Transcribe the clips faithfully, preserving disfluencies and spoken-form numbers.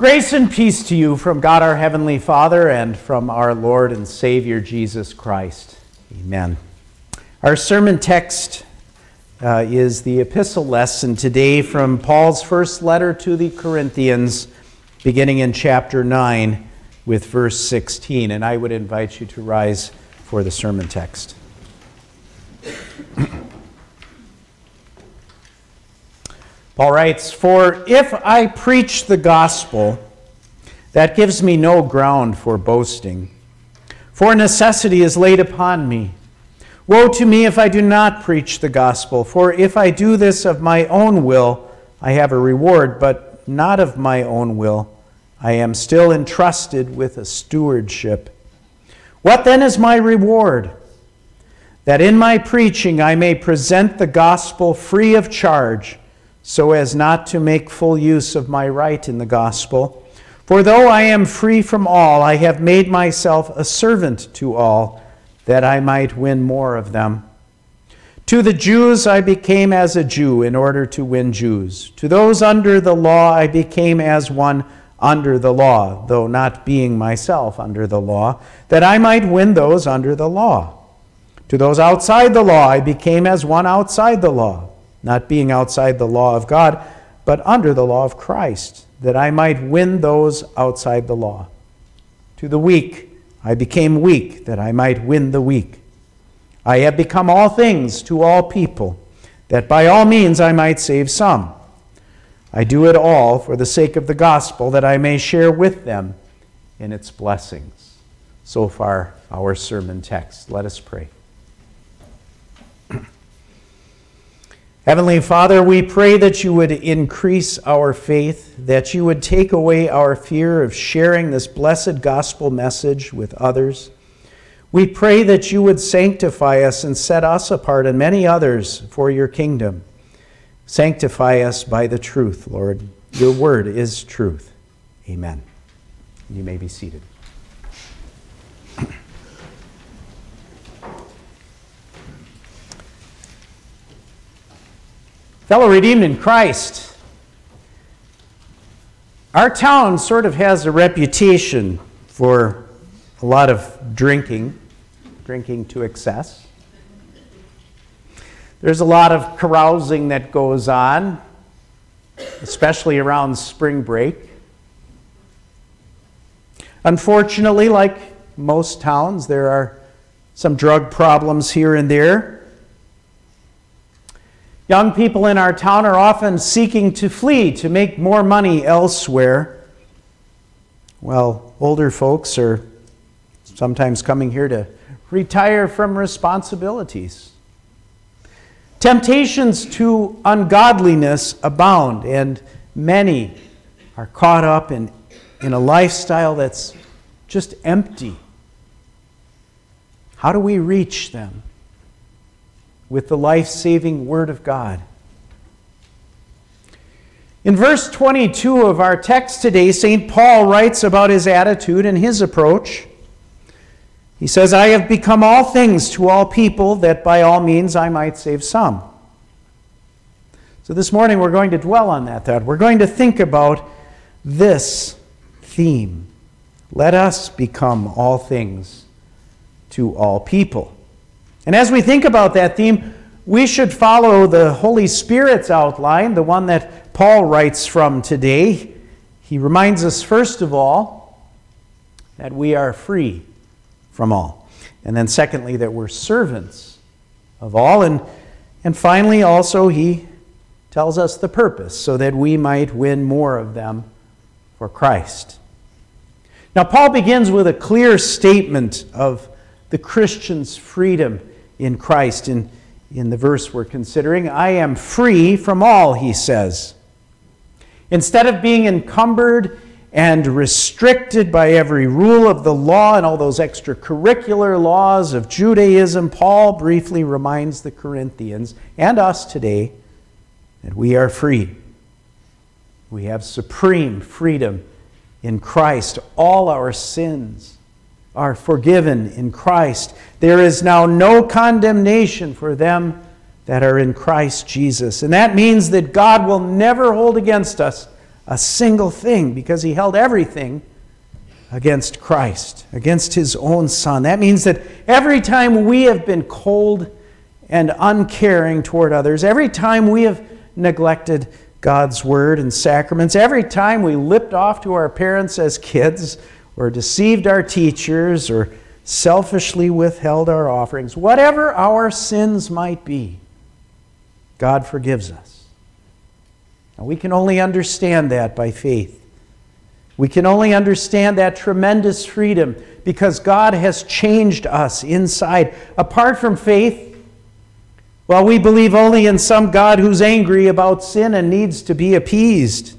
Grace and peace to you from God our Heavenly Father and from our Lord and Savior Jesus Christ. Amen. Our sermon text uh, is the epistle lesson today from Paul's first letter to the Corinthians, beginning in chapter nine with verse sixteen. And I would invite you to rise for the sermon text. Paul writes, "For if I preach the gospel, that gives me no ground for boasting. For necessity is laid upon me. Woe to me if I do not preach the gospel. For if I do this of my own will, I have a reward, but not of my own will. I am still entrusted with a stewardship. What then is my reward? That in my preaching I may present the gospel free of charge, so as not to make full use of my right in the gospel. For though I am free from all, I have made myself a servant to all, that I might win more of them. To the Jews I became as a Jew in order to win Jews. To those under the law I became as one under the law, though not being myself under the law, that I might win those under the law. To those outside the law I became as one outside the law, not being outside the law of God, but under the law of Christ, that I might win those outside the law. To the weak I became weak, that I might win the weak. I have become all things to all people, that by all means I might save some. I do it all for the sake of the gospel, that I may share with them in its blessings." So far, our sermon text. Let us pray. Heavenly Father, we pray that you would increase our faith, that you would take away our fear of sharing this blessed gospel message with others. We pray that you would sanctify us and set us apart and many others for your kingdom. Sanctify us by the truth, Lord. Your word is truth. Amen. You may be seated. Fellow redeemed in Christ, our town sort of has a reputation for a lot of drinking, drinking to excess. There's a lot of carousing that goes on, especially around spring break. Unfortunately, like most towns, there are some drug problems here and there. Young people in our town are often seeking to flee to make more money elsewhere, while older folks are sometimes coming here to retire from responsibilities. Temptations to ungodliness abound, and many are caught up in, in a lifestyle that's just empty. How do we reach them with the life-saving Word of God? In verse twenty-two of our text today, Saint Paul writes about his attitude and his approach. He says, "I have become all things to all people, that by all means I might save some." So this morning we're going to dwell on that thought. We're going to think about this theme. Let us become all things to all people. And as we think about that theme, we should follow the Holy Spirit's outline, the one that Paul writes from today. He reminds us, first of all, that we are free from all. And then secondly, that we're servants of all. And, and finally, also, he tells us the purpose, so that we might win more of them for Christ. Now, Paul begins with a clear statement of the Christian's freedom in Christ. In, in the verse we're considering, I am free from all, he says. Instead of being encumbered and restricted by every rule of the law and all those extracurricular laws of Judaism, Paul briefly reminds the Corinthians and us today that we are free. We have supreme freedom in Christ. All our sins are forgiven in Christ. There is now no condemnation for them that are in Christ Jesus. And that means that God will never hold against us a single thing because he held everything against Christ, against his own Son. That means that every time we have been cold and uncaring toward others, every time we have neglected God's word and sacraments, every time we lipped off to our parents as kids, or deceived our teachers, or selfishly withheld our offerings, whatever our sins might be, God forgives us. Now, we can only understand that by faith. We can only understand that tremendous freedom because God has changed us inside. Apart from faith, well, we believe only in some God who's angry about sin and needs to be appeased.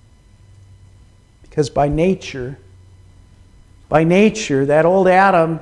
Because by nature, by nature, that old Adam,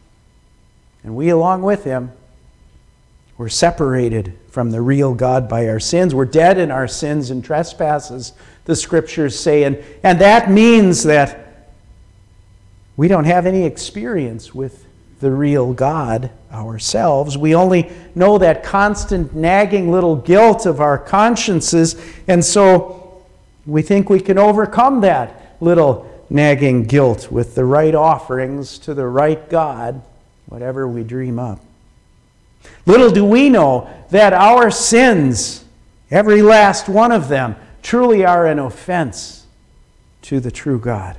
and we along with him, we're separated from the real God by our sins. We're dead in our sins and trespasses, the Scriptures say. And, and that means that we don't have any experience with the real God ourselves. We only know that constant nagging little guilt of our consciences. And so we think we can overcome that little nagging guilt with the right offerings to the right God, whatever we dream up. Little do we know that our sins, every last one of them, truly are an offense to the true God.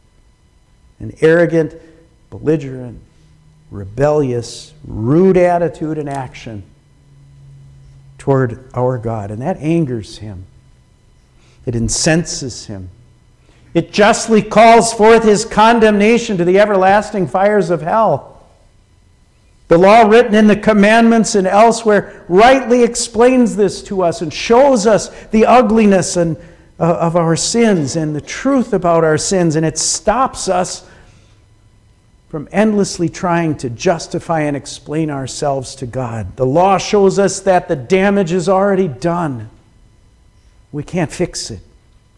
An arrogant, belligerent, rebellious, rude attitude and action toward our God. And that angers him. It incenses him. It justly calls forth his condemnation to the everlasting fires of hell. The law written in the commandments and elsewhere rightly explains this to us and shows us the ugliness and, uh, of our sins and the truth about our sins, and it stops us from endlessly trying to justify and explain ourselves to God. The law shows us that the damage is already done. We can't fix it.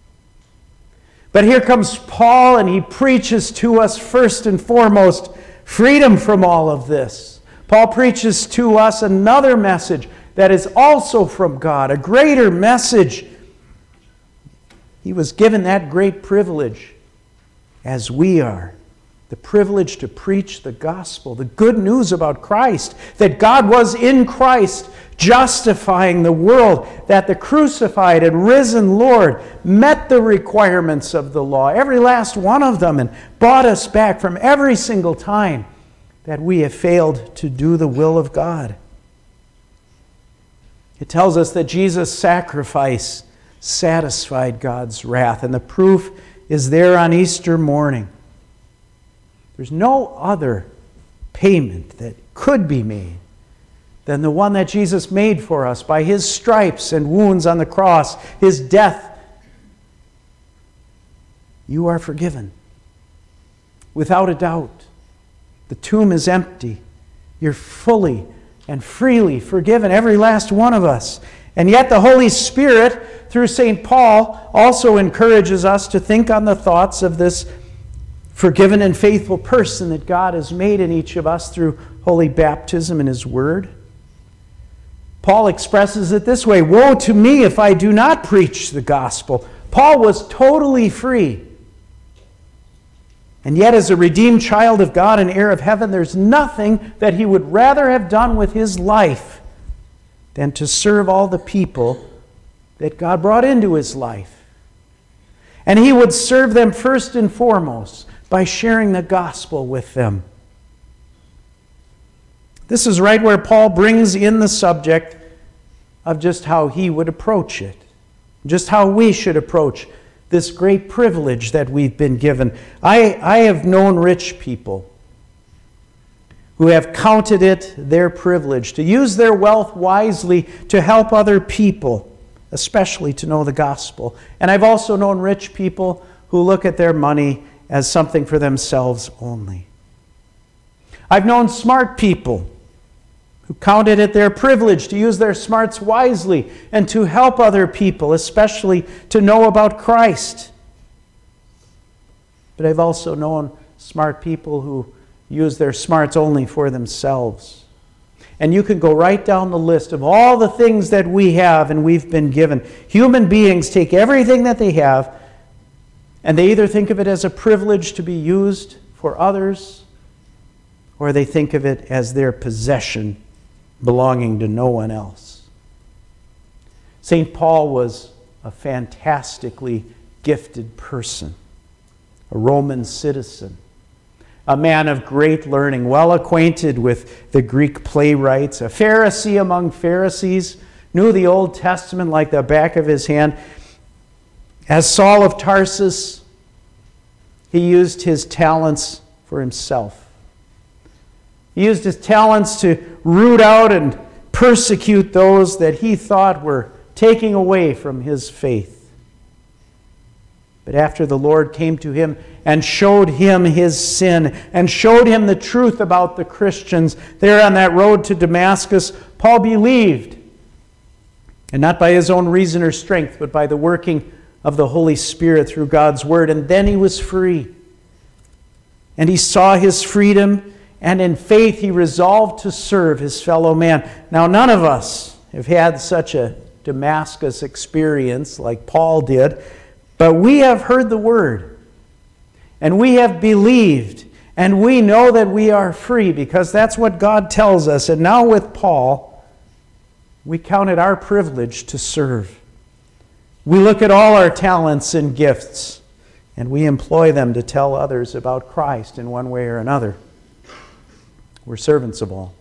But here comes Paul, and he preaches to us first and foremost freedom from all of this. Paul preaches to us another message that is also from God, a greater message. He was given that great privilege, as we are, the privilege to preach the gospel, the good news about Christ, that God was in Christ justifying the world, that the crucified and risen Lord met the requirements of the law, every last one of them, and bought us back from every single time that we have failed to do the will of God. It tells us that Jesus' sacrifice satisfied God's wrath, and the proof is there on Easter morning. There's no other payment that could be made than the one that Jesus made for us by his stripes and wounds on the cross, his death. You are forgiven, without a doubt. The tomb is empty. You're fully and freely forgiven, every last one of us. And yet the Holy Spirit, through Saint Paul, also encourages us to think on the thoughts of this forgiven and faithful person that God has made in each of us through holy baptism and his word. Paul expresses it this way: woe to me if I do not preach the gospel. Paul was totally free. And yet, as a redeemed child of God and heir of heaven, there's nothing that he would rather have done with his life than to serve all the people that God brought into his life. And he would serve them first and foremost by sharing the gospel with them. This is right where Paul brings in the subject of just how he would approach it, just how we should approach this great privilege that we've been given. I, I have known rich people who have counted it their privilege to use their wealth wisely to help other people, especially to know the gospel. And I've also known rich people who look at their money as something for themselves only. I've known smart people who counted it their privilege to use their smarts wisely and to help other people, especially to know about Christ. But I've also known smart people who use their smarts only for themselves And you can go right down the list of all the things that we have and we've been given. Human beings take everything that they have, and they either think of it as a privilege to be used for others, or they think of it as their possession belonging to no one else. Saint Paul was a fantastically gifted person, a Roman citizen, a man of great learning, well acquainted with the Greek playwrights, a Pharisee among Pharisees, knew the Old Testament like the back of his hand. As Saul of Tarsus, he used his talents for himself. He used his talents to root out and persecute those that he thought were taking away from his faith. But after the Lord came to him and showed him his sin and showed him the truth about the Christians there on that road to Damascus, Paul believed, and not by his own reason or strength, but by the working of the Holy Spirit through God's Word. And then he was free. And he saw his freedom, and in faith he resolved to serve his fellow man. Now, none of us have had such a Damascus experience like Paul did, but we have heard the Word, and we have believed, and we know that we are free because that's what God tells us. And now with Paul, we count it our privilege to serve. We look at all our talents and gifts, and we employ them to tell others about Christ in one way or another. We're servants of all.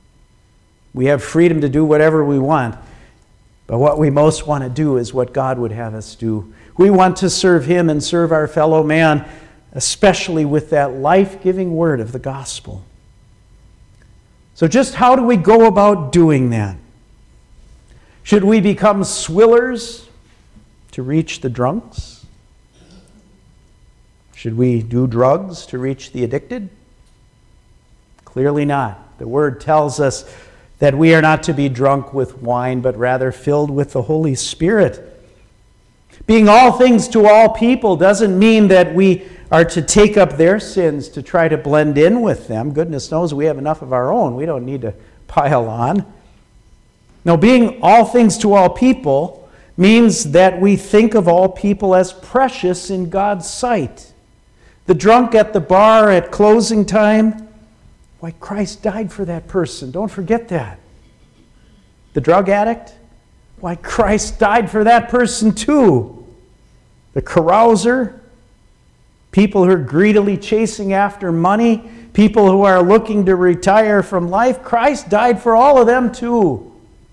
We have freedom to do whatever we want, but what we most want to do is what God would have us do. We want to serve Him and serve our fellow man, especially with that life-giving word of the gospel. So just how do we go about doing that? Should we become swillers to reach the drunks? Should we do drugs to reach the addicted? Clearly not. The Word tells us that we are not to be drunk with wine, but rather filled with the Holy Spirit. Being all things to all people doesn't mean that we are to take up their sins to try to blend in with them. Goodness knows we have enough of our own. We don't need to pile on. No, being all things to all people means that we think of all people as precious in God's sight. The drunk at the bar at closing time, why, Christ died for that person. Don't forget that. The drug addict, why, Christ died for that person too. The carouser, people who are greedily chasing after money, people who are looking to retire from life, Christ died for all of them too.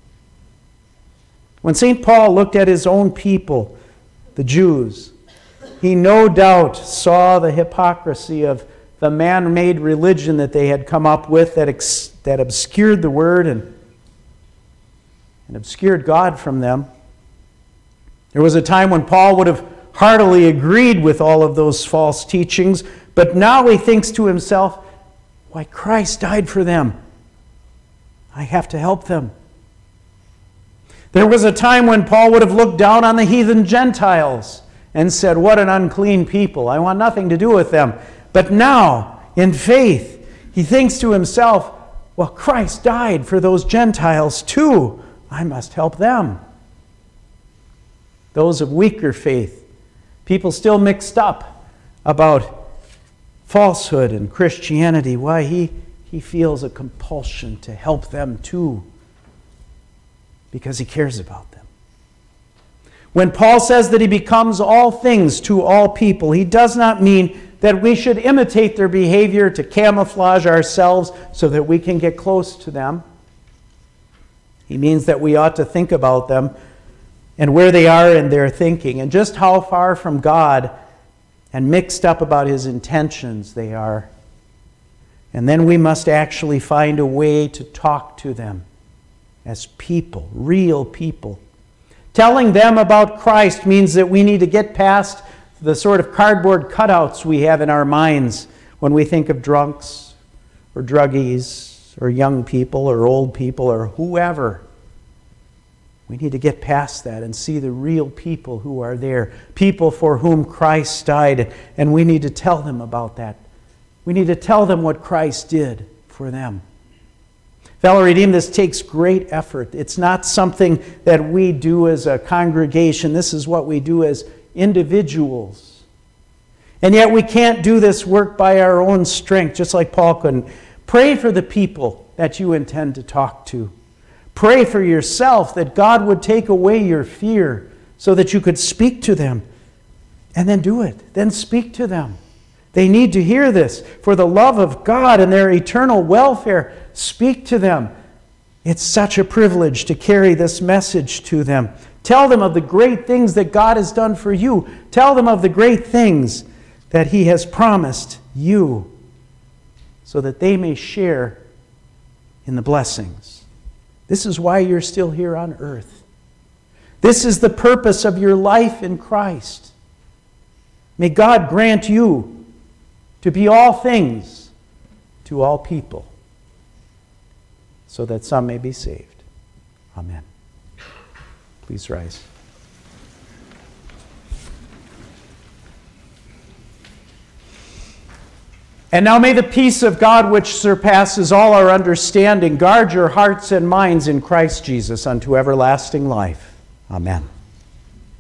When Saint Paul looked at his own people, the Jews, he no doubt saw the hypocrisy of the man-made religion that they had come up with that, ex- that obscured the Word and, and obscured God from them. There was a time when Paul would have heartily agreed with all of those false teachings, but now he thinks to himself, why, Christ died for them. I have to help them. There was a time when Paul would have looked down on the heathen Gentiles and said, what an unclean people. I want nothing to do with them. But now, in faith, he thinks to himself, well, Christ died for those Gentiles too. I must help them. Those of weaker faith, people still mixed up about falsehood and Christianity, why he, he feels a compulsion to help them too, because he cares about them. When Paul says that he becomes all things to all people, he does not mean that we should imitate their behavior to camouflage ourselves so that we can get close to them. He means that we ought to think about them and where they are in their thinking and just how far from God and mixed up about His intentions they are. And then we must actually find a way to talk to them as people, real people. Telling them about Christ means that we need to get past the sort of cardboard cutouts we have in our minds when we think of drunks or druggies or young people or old people or whoever. We need to get past that and see the real people who are there, people for whom Christ died, and we need to tell them about that. We need to tell them what Christ did for them. Fellow Redeemed, this takes great effort. It's not something that we do as a congregation. This is what we do as individuals. And yet we can't do this work by our own strength, just like Paul couldn't. Pray for the people that you intend to talk to. Pray for yourself that God would take away your fear so that you could speak to them. And then do it. Then speak to them. They need to hear this. For the love of God and their eternal welfare, speak to them. It's such a privilege to carry this message to them. Tell them of the great things that God has done for you. Tell them of the great things that He has promised you, so that they may share in the blessings. This is why you're still here on earth. This is the purpose of your life in Christ. May God grant you to be all things to all people, so that some may be saved. Amen. Please rise. And now may the peace of God, which surpasses all our understanding, guard your hearts and minds in Christ Jesus unto everlasting life. Amen.